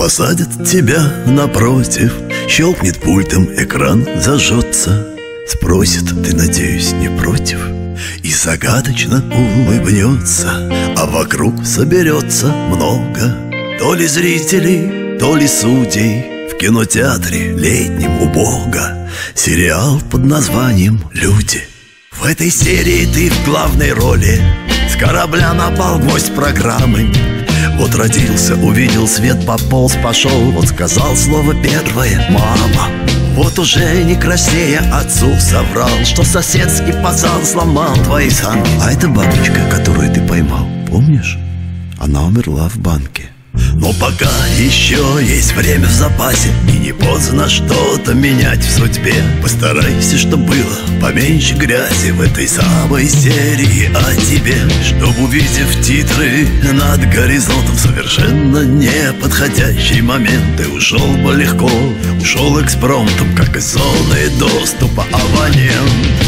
Посадят тебя напротив, щелкнет пультом, экран зажжется. Спросит, ты, надеюсь, не против? И загадочно улыбнется. А вокруг соберется много то ли зрителей, то ли судей. В кинотеатре летнем у Бога сериал под названием «Люди». В этой серии ты в главной роли. С корабля напал гвоздь программы. Вот родился, увидел свет, пополз, пошел. Вот сказал слово первое «мама». Вот уже не краснея отцу соврал, что соседский пацан сломал твои санки. А эта бабочка, которую ты поймал, помнишь? Она умерла в банке. Но пока еще есть время в запасе, и не поздно что-то менять в судьбе. Постарайся, чтоб было поменьше грязи в этой самой серии о тебе. Чтоб, увидев титры над горизонтом, совершенно неподходящий момент, ты ушел бы легко, ушел экспромтом, как из зоны доступа абонент.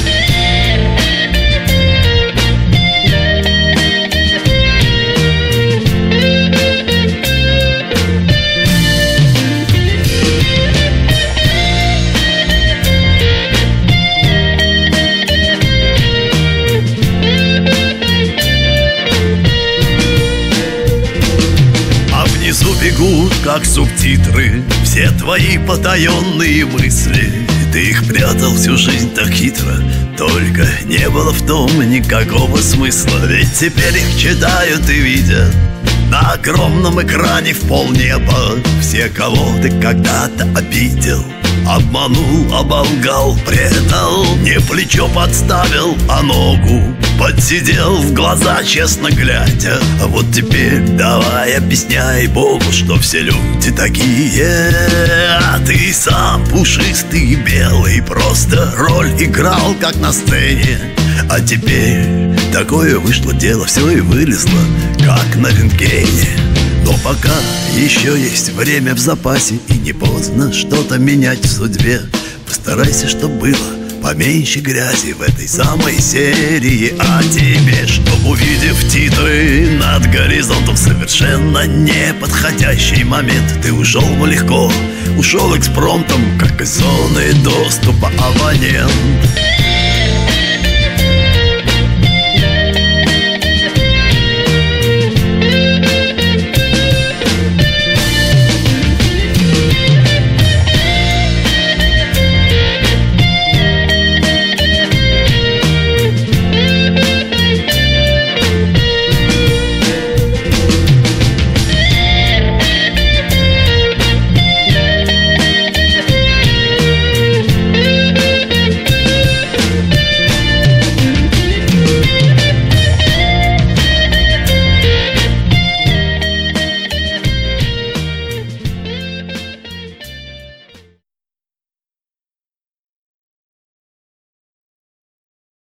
Бегут, как субтитры, все твои потаенные мысли. Ты их прятал всю жизнь так хитро, только не было в том никакого смысла. Ведь теперь их читают и видят на огромном экране в полнеба все, кого ты когда-то обидел, обманул, оболгал, предал. Не плечо подставил, а ногу подсидел, в глаза честно глядя. А вот теперь давай объясняй Богу, что все люди такие. А ты сам пушистый и белый, просто роль играл, как на сцене. А теперь такое вышло дело, все и вылезло, как на рентгене. Но пока еще есть время в запасе, и не поздно что-то менять в судьбе. Постарайся, чтоб было поменьше грязи в этой самой серии о тебе. Чтоб, увидев титры над горизонтом, совершенно неподходящий момент, ты ушел бы легко, ушел экспромтом, как из зоны доступа абонент.